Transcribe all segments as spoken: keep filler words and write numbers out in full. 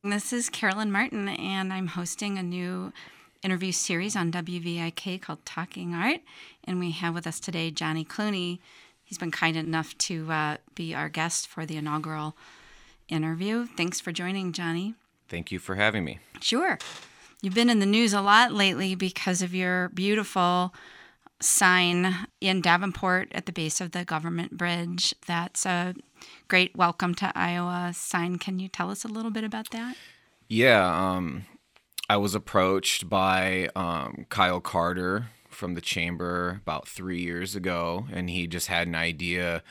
This is Carolyn Martin, and I'm hosting a new interview series on W V I K called Talking Art. And we have with us today Johnny Clooney. He's been kind enough to uh, be our guest for the inaugural interview. Thanks for joining, Johnny. Thank you for having me. Sure. You've been in the news a lot lately because of your beautiful sign in Davenport at the base of the government bridge. That's a great welcome to Iowa sign. Can you tell us a little bit about that? Yeah, um, I was approached by um, Kyle Carter from the chamber about three years ago, and he just had an idea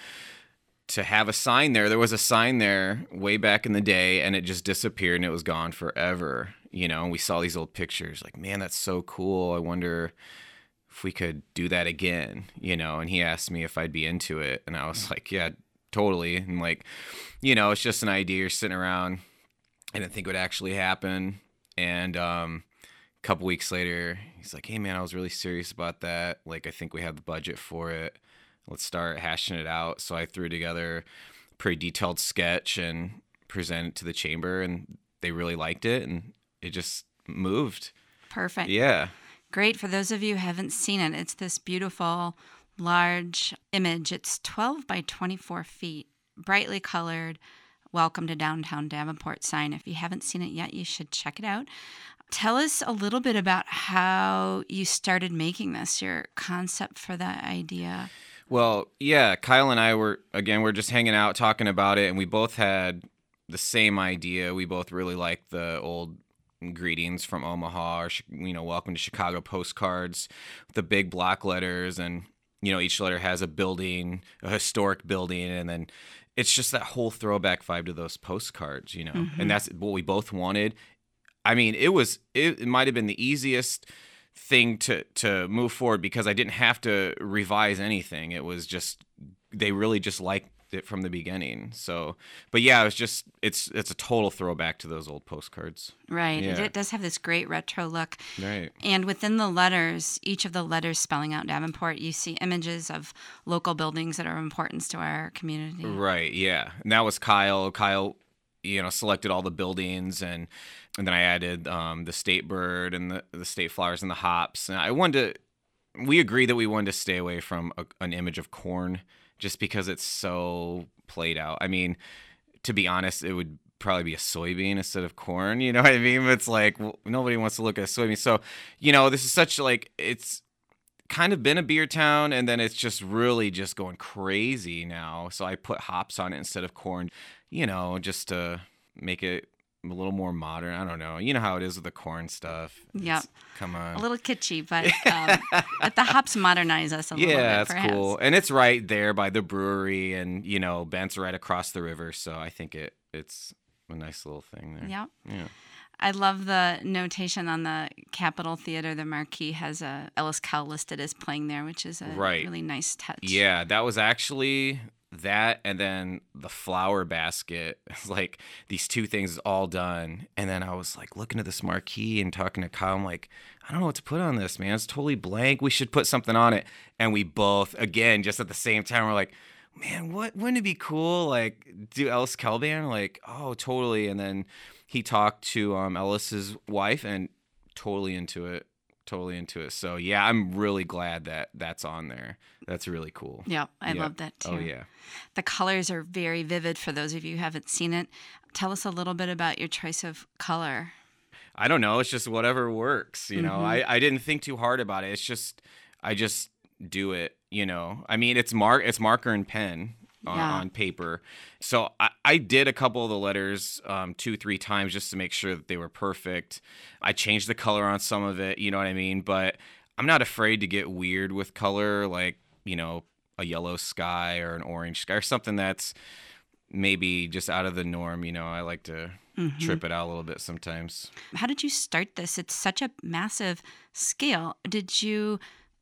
to have a sign there. There was a sign there way back in the day, and it just disappeared, and it was gone forever. You know, and we saw these old pictures, like, man, that's so cool. I wonder if we could do that again, you know, and he asked me if I'd be into it. And I was like, yeah, totally. And like, you know, it's just an idea. You're sitting around. I didn't think it would actually happen. And um, a couple weeks later, he's like, hey, man, I was really serious about that. Like, I think we have the budget for it. Let's start hashing it out. So I threw together a pretty detailed sketch and presented it to the chamber, and they really liked it. And it just moved. Perfect. Yeah. Great. For those of you who haven't seen it, it's this beautiful, large image. It's twelve by twenty-four feet, brightly colored, welcome to downtown Davenport sign. If you haven't seen it yet, you should check it out. Tell us a little bit about how you started making this, your concept for the idea. Well, yeah, Kyle and I were, again, we're just hanging out talking about it, and we both had the same idea. We both really liked the old greetings from Omaha, or, you know, welcome to Chicago postcards, the big block letters, and, you know, each letter has a building, a historic building, and then it's just that whole throwback vibe to those postcards, you know, mm-hmm. and that's what we both wanted. I mean, it was, it, it might have been the easiest thing to, to move forward because I didn't have to revise anything. It was just, they really just liked it from the beginning. So, but yeah, it was just, it's it's a total throwback to those old postcards. Right. Yeah. It, it does have this great retro look. Right. And within the letters, each of the letters spelling out Davenport, you see images of local buildings that are of importance to our community. Right. Yeah. And that was Kyle. Kyle, you know, selected all the buildings, and and then I added um, the state bird and the, the state flowers and the hops. And I wanted to, we agreed that we wanted to stay away from a, an image of corn, just because it's so played out. I mean, to be honest, it would probably be a soybean instead of corn. You know what I mean? It's like, well, nobody wants to look at a soybean. So, you know, this is such like, it's kind of been a beer town, and then it's just really just going crazy now. So I put hops on it instead of corn, you know, just to make it a little more modern. I don't know. You know how it is with the corn stuff. Yep. Come on. A little kitschy, but, um, but the hops modernize us a little yeah, bit. Yeah, that's perhaps. cool. And it's right there by the brewery, and, you know, Bent's right across the river. So I think it it's a nice little thing there. Yep. Yeah. I love the notation on the Capitol Theater. The marquee has a Ellis Kell listed as playing there, which is a right. really nice touch. Yeah, that was actually that, and then the flower basket. Like, these two things all done. And then I was like looking at this marquee and talking to Kyle. I'm like, I don't know what to put on this, man. It's totally blank. We should put something on it. And we both, again, just at the same time, we're like, man, what wouldn't it be cool? Like, do Ellis Kell Band? Like, oh, totally. And then he talked to um, Ellis's wife, and totally into it. Totally into it. So, yeah, I'm really glad that that's on there. That's really cool. Yep, I yep. love that too. Oh, yeah. The colors are very vivid for those of you who haven't seen it. Tell us a little bit about your choice of color. I don't know. It's just whatever works. You know, Mm-hmm. I, I didn't think too hard about it. It's just, I just do it, you know. I mean, it's mark, it's marker and pen. On, yeah. on paper. So I, I did a couple of the letters um, two, three times just to make sure that they were perfect. I changed the color on some of it, you know what I mean? But I'm not afraid to get weird with color, like, you know, a yellow sky or an orange sky or something that's maybe just out of the norm. You know, I like to mm-hmm. trip it out a little bit sometimes. How did you start this? It's such a massive scale. Did you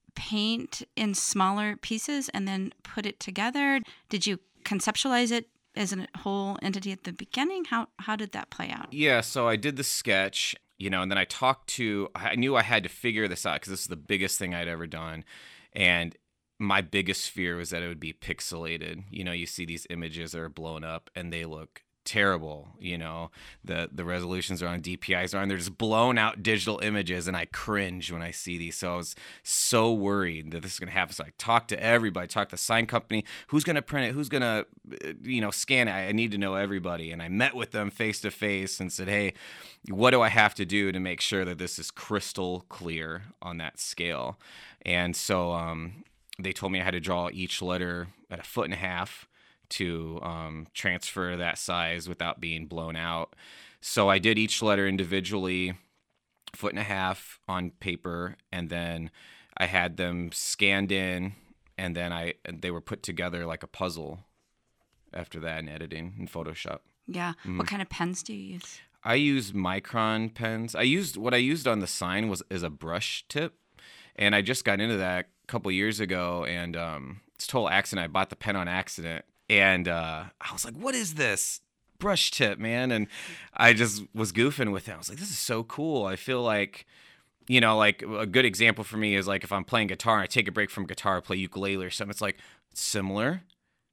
paint in smaller pieces and then put it together? Did you conceptualize it as a whole entity at the beginning? How how did that play out? Yeah, so I did the sketch, you know, and then I talked to, I knew I had to figure this out because this is the biggest thing I'd ever done. And my biggest fear was that it would be pixelated. You know, you see these images that are blown up and they look terrible. You know, the the resolutions are on, D P Is are on. They're just blown out digital images, and I cringe when I see these. So I was so worried that this is going to happen. So I talked to everybody, talked to the sign company, who's going to print it, who's going to, you know, scan it. I need to know everybody. And I met with them face to face and said, hey, what do I have to do to make sure that this is crystal clear on that scale? And so um, they told me I had to draw each letter at a foot and a half to um, transfer that size without being blown out. So I did each letter individually, foot and a half on paper, and then I had them scanned in, and then I they were put together like a puzzle after that in editing in Photoshop. Yeah. Mm-hmm. What kind of pens do you use? I use Micron pens. I used what I used on the sign was is a brush tip, and I just got into that a couple years ago, and um, it's a total accident. I bought the pen on accident. And uh, I was like, what is this brush tip, man? And I just was goofing with it. I was like, this is so cool. I feel like, you know, like a good example for me is like if I'm playing guitar and I take a break from guitar, play ukulele or something, it's like it's similar,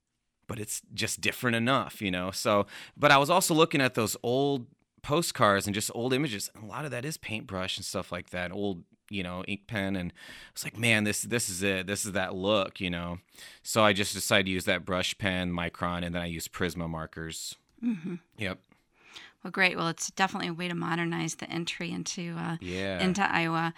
but it's just different enough, you know? So, but I was also looking at those old postcards and just old images. And a lot of that is paintbrush and stuff like that, old, you know, ink pen, and I was like, man, this this is it. This is that look, you know. So I just decided to use that brush pen, Micron, and then I use Prisma markers. Mm-hmm. Yep. Well, great. Well, it's definitely a way to modernize the entry into uh, yeah. into Iowa,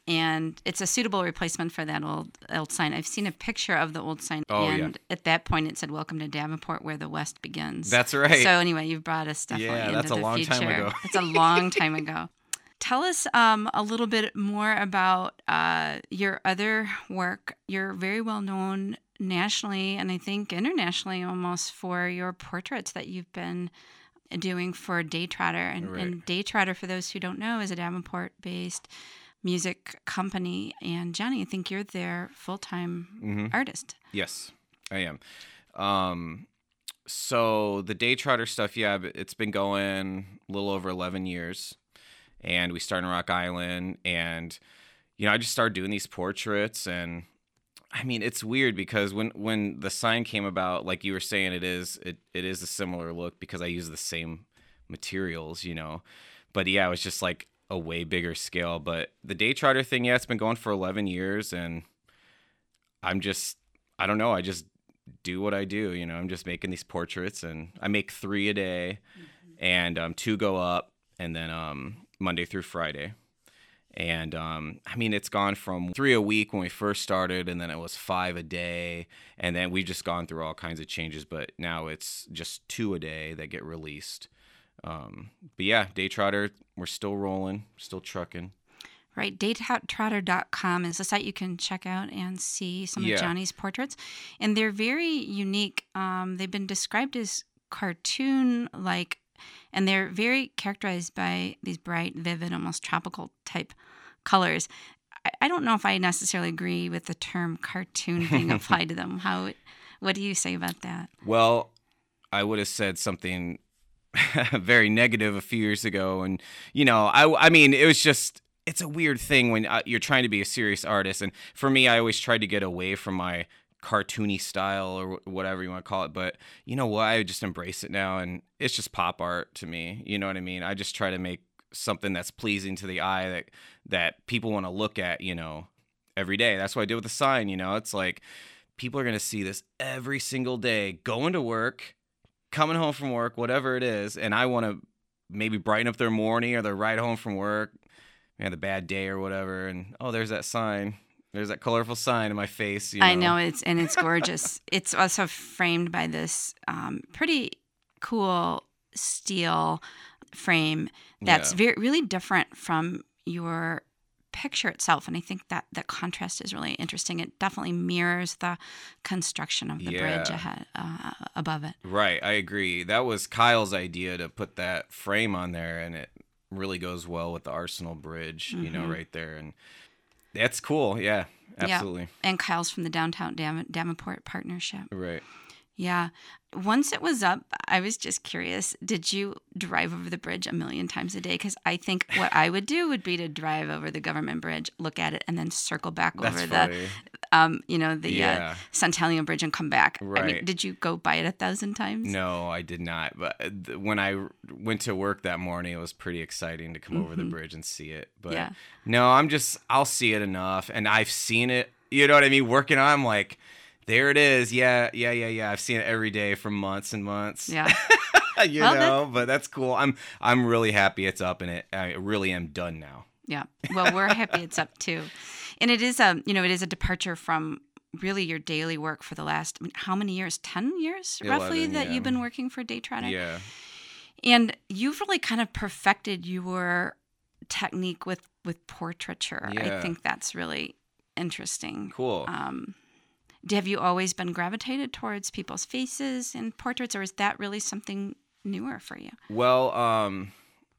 and it's a suitable replacement for that old old sign. I've seen a picture of the old sign, oh, and yeah. at that point it said "Welcome to Davenport, where the West begins." That's right. So anyway, you've brought us definitely yeah, into that's a the long future. time ago. It's a long time ago. Tell us um, a little bit more about uh, your other work. You're very well known nationally, and I think internationally almost, for your portraits that you've been doing for Day Trotter. And, right. and Day Trotter, for those who don't know, is a Davenport-based music company. And Johnny, I think you're their full-time mm-hmm. artist. Yes, I am. Um, so the Day Trotter stuff, yeah, it's been going a little over eleven years. And we started in Rock Island, and, you know, I just started doing these portraits. And I mean, it's weird because when, when the sign came about, like you were saying, it is, it, it is a similar look because I use the same materials, you know, but yeah, it was just like a way bigger scale. But the Day Trotter thing, yeah, it's been going for eleven years, and I'm just, I don't know, I just do what I do, you know, I'm just making these portraits, and I make three a day, mm-hmm. and um, two go up, and then, um, Monday through Friday. And um, I mean, it's gone from three a week when we first started, and then it was five a day. And then we've just gone through all kinds of changes, but now it's just two a day that get released. Um, but yeah, Day Trotter, we're still rolling, still trucking. Right. day trotter dot com is a site you can check out and see some yeah. of Johnny's portraits. And they're very unique. Um, they've been described as cartoon-like, and they're very characterized by these bright, vivid, almost tropical type colors. I, I don't know if I necessarily agree with the term cartoon being applied to them. How? What do you say about that? Well, I would have said something very negative a few years ago. And, you know, I, I mean, it was just, it's a weird thing when you're trying to be a serious artist. And for me, I always tried to get away from my cartoony style or whatever you want to call it, but you know what, I just embrace it now, and it's just pop art to me, you know what I mean? I just try to make something that's pleasing to the eye, that that people want to look at, you know, every day. That's what I did with the sign, you know. It's like people are going to see this every single day, going to work, coming home from work, whatever it is, and I want to maybe brighten up their morning or their ride home from work, they had a bad day or whatever, and oh, there's that sign. There's that colorful sign in my face. You know? I know, it's and it's gorgeous. It's also framed by this um, pretty cool steel frame that's yeah. very really different from your picture itself, and I think that that contrast is really interesting. It definitely mirrors the construction of the yeah. bridge ahead uh, above it. Right, I agree. That was Kyle's idea to put that frame on there, and it really goes well with the Arsenal Bridge, mm-hmm. you know, right there, and. That's cool. Yeah, absolutely. Yeah. And Kyle's from the Downtown Dav- Davenport Partnership. Right. Yeah. Once it was up, I was just curious, did you drive over the bridge a million times a day? Because I think what I would do would be to drive over the government bridge, look at it, and then circle back That's over funny. the um, you know, the Yeah. uh, Centennial Bridge and come back. I mean, Right. did you go by it a thousand times? No, I did not. But uh, th- when I r- went to work that morning, it was pretty exciting to come over the bridge and see it. But Yeah. no, I'm just, I'll see it enough. And I've seen it, you know what I mean? Working on, I'm like, there it is. Yeah, yeah, yeah, yeah. I've seen it every day for months and months. Yeah. you Well, know, but that's cool. I'm, I'm really happy it's up and it, I really am done now. Yeah. Well, we're happy it's up too. And it is a, you know, it is a departure from really your daily work for the last, I mean, how many years? ten years roughly eleven, that yeah. you've been working for Daytrotter? Yeah. And you've really kind of perfected your technique with, with portraiture. I Yeah. think that's really interesting. Cool. Um, d- have you always been gravitated towards people's faces in portraits, or is that really something newer for you? Well, um,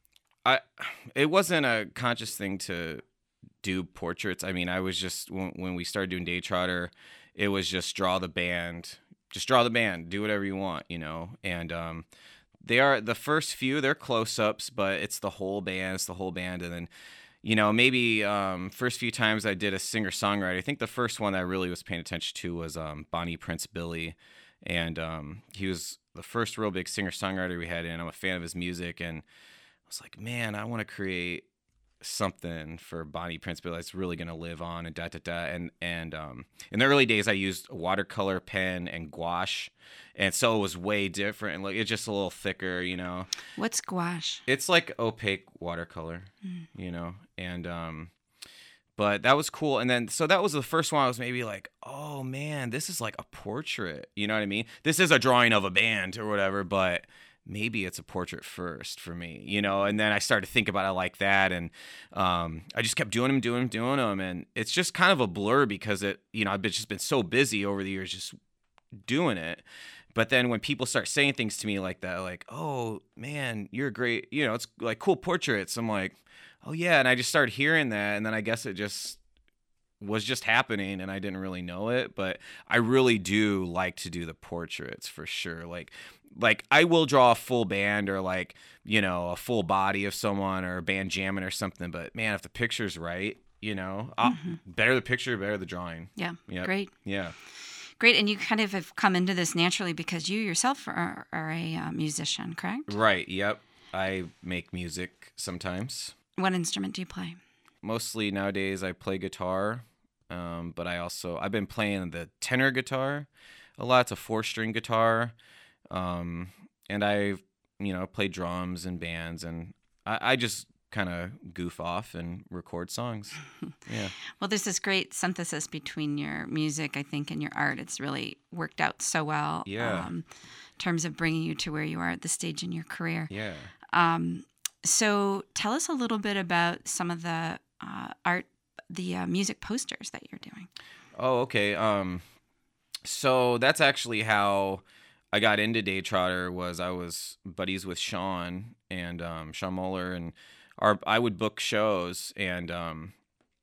I it wasn't a conscious thing to do portraits. I mean, I was just when, when we started doing Daytrotter, it was just draw the band, just draw the band, do whatever you want, you know. And um, they are the first few, they're close-ups, but it's the whole band, it's the whole band, and then. You know, maybe um, first few times I did a singer-songwriter. I think the first one I really was paying attention to was um, Bonnie Prince Billy, and um, he was the first real big singer-songwriter we had in. I'm a fan of his music, and I was like, man, I want to create something for Bonnie Prince Billy that's really gonna live on and da da da. And and um, in the early days, I used a watercolor pen and gouache, and so it was way different. And like it's just a little thicker, you know. What's gouache? It's like opaque watercolor, Mm. you know, and um, but that was cool. And then so that was the first one. I was maybe like, oh man, this is like a portrait. You know what I mean? This is a drawing of a band or whatever, but maybe it's a portrait first for me, you know. And then I started to think about it like that, and um, I just kept doing them, doing them, doing them, and it's just kind of a blur because it, you know, I've been, just been so busy over the years just doing it. But then when people start saying things to me like that, like, oh, man, you're great. You know, it's like cool portraits. I'm like, oh, yeah. And I just started hearing that. And then I guess it just was just happening and I didn't really know it. But I really do like to do the portraits for sure. Like, like I will draw a full band or like, you know, a full body of someone or a band jamming or something. But, man, if the picture's right, you know, mm-hmm. better the picture, better the drawing. Yeah, yep. Great. Yeah. Great, and you kind of have come into this naturally because you yourself are, are a uh, musician, correct? Right, yep. I make music sometimes. What instrument do you play? Mostly nowadays I play guitar, um, but I also, I've been playing the tenor guitar a lot. It's a four-string guitar, um, and I, you know, play drums in bands, and I, I just kind of goof off and record songs. Yeah. Well, there's this great synthesis between your music, I think, and your art. It's really worked out so well. Yeah. Um, in terms of bringing you to where you are at this stage in your career. Yeah. Um, so tell us a little bit about some of the uh, art, the uh, music posters that you're doing. Oh, okay. Um, so that's actually how I got into Daytrotter. Was I was buddies with Sean and um, Sean Moeller, and Our, I would book shows, and um,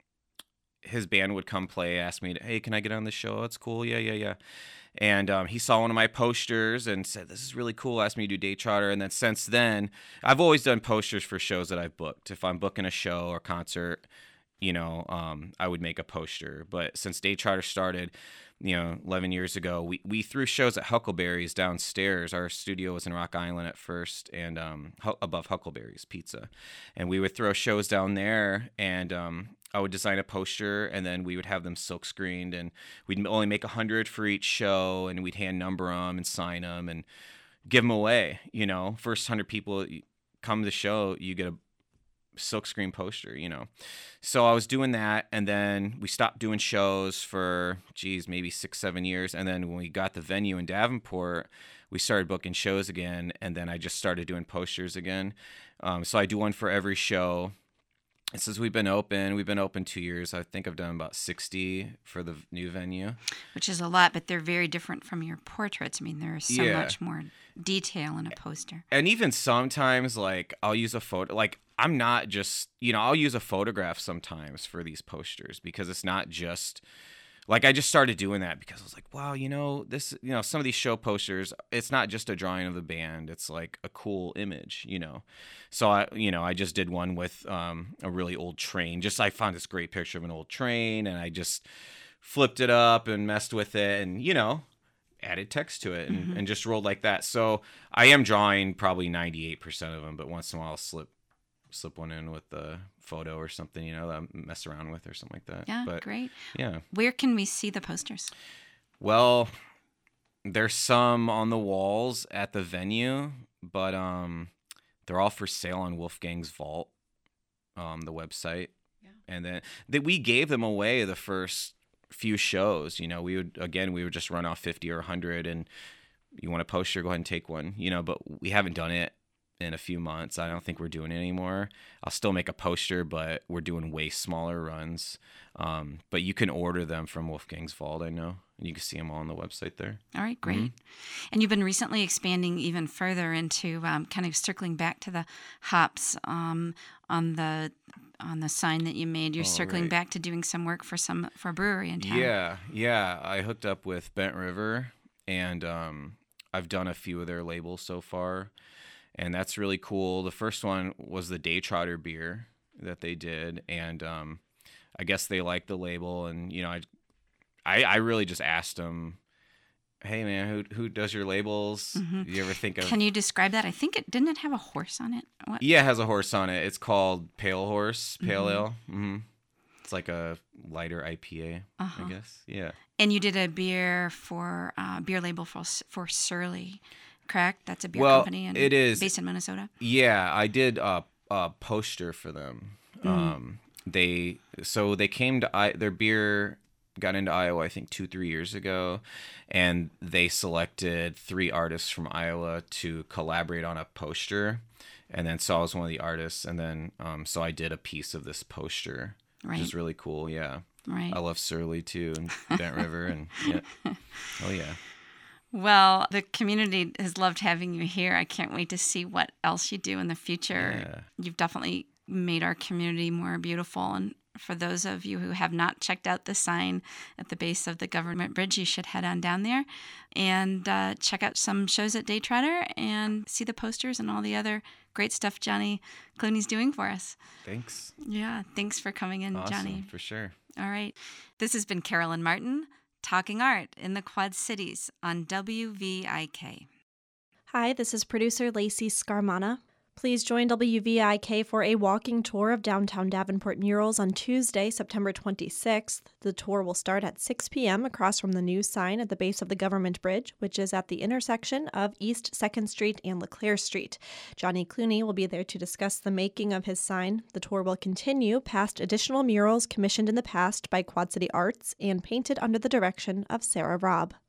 his band would come play, ask me, hey, can I get on the show? It's cool. Yeah, yeah, yeah. And um, he saw one of my posters and said, this is really cool. Asked me to do Daytrotter. And then since then, I've always done posters for shows that I've booked. If I'm booking a show or concert, you know, um, I would make a poster. But since Daytrotter started, you know, eleven years ago, we, we threw shows at Huckleberry's downstairs. Our studio was in Rock Island at first, and um, hu- above Huckleberry's Pizza. And we would throw shows down there, and um, I would design a poster, and then we would have them silk screened, and we'd only make a hundred for each show, and we'd hand number them and sign them and give them away. You know, first hundred people come to the show, you get a silkscreen poster, you know. So I was doing that, and then we stopped doing shows for, geez, maybe six, seven years. And then when we got the venue in Davenport, we started booking shows again, and then I just started doing posters again. Um, so I do one for every show. And since we've been open, we've been open two years. I think I've done about sixty for the new venue. Which is a lot, but they're very different from your portraits. I mean, there's so Yeah. much more detail in a poster. And even sometimes, like, I'll use a photo, like, I'm not just, you know, I'll use a photograph sometimes for these posters because it's not just, like, I just started doing that because I was like, wow, you know, this, you know, some of these show posters, it's not just a drawing of the band. It's like a cool image, you know. So, I, you know, I just did one with um, a really old train. Just, I found this great picture of an old train, and I just flipped it up and messed with it and, you know, added text to it and, Mm-hmm. and just rolled like that. So I am drawing probably ninety-eight percent of them, but once in a while I'll slip slip one in with the photo or something, you know, that I mess around with or something like that. Yeah, but, great. Yeah. Where can we see the posters? Well, there's some on the walls at the venue, but um, they're all for sale on Wolfgang's Vault, um, the website. Yeah. And then that we gave them away the first few shows. You know, we would again we would just run off fifty or one hundred, and you want a poster, go ahead and take one. You know, but we haven't done it in a few months. I don't think we're doing it anymore. I'll still make a poster, but we're doing way smaller runs. Um, but you can order them from Wolfgang's Vault, I know, and you can see them all on the website there. All right, great. Mm-hmm. And you've been recently expanding even further into um, kind of circling back to the hops um, on the on the sign that you made. You're oh, circling right. back to doing some work for some for a brewery in town. Yeah, yeah. I hooked up with Bent River, and um, I've done a few of their labels so far. And that's really cool. The first one was the Day Trotter beer that they did, and um, I guess they liked the label. And you know, I, I, I really just asked them, "Hey, man, who who does your labels? Mm-hmm. Do you ever think of?" Can you describe that? I think it didn't it have a horse on it. What? Yeah, it has a horse on it. It's called Pale Horse, Pale Mm-hmm. Ale. Mm-hmm. It's like a lighter I P A, uh-huh. I guess. Yeah. And you did a beer for uh, beer label for for Surly. Correct? That's a beer well, company in, it is, based in Minnesota? Yeah, I did a, a poster for them. Mm. Um, they So they came to, I, their beer got into Iowa, I think, two, three years ago, and they selected three artists from Iowa to collaborate on a poster, and then so I was one of the artists, and then um, so I did a piece of this poster, right. which is really cool, yeah. Right. I love Surly, too, and Bent River, and yeah. Oh, yeah. Well, the community has loved having you here. I can't wait to see what else you do in the future. Yeah. You've definitely made our community more beautiful. And for those of you who have not checked out the sign at the base of the government bridge, you should head on down there and uh, check out some shows at Day Trotter and see the posters and all the other great stuff Johnny Clooney's doing for us. Thanks. Yeah, thanks for coming in, awesome, Johnny. For sure. All right. This has been Carolyn Martin, Talking Art in the Quad Cities on W V I K. Hi, this is producer Lacey Scarmana. Please join W V I K for a walking tour of downtown Davenport murals on Tuesday, September twenty-sixth. The tour will start at six p.m. across from the new sign at the base of the Government Bridge, which is at the intersection of East second Street and LeClaire Street. Johnny Clooney will be there to discuss the making of his sign. The tour will continue past additional murals commissioned in the past by Quad City Arts and painted under the direction of Sarah Robb.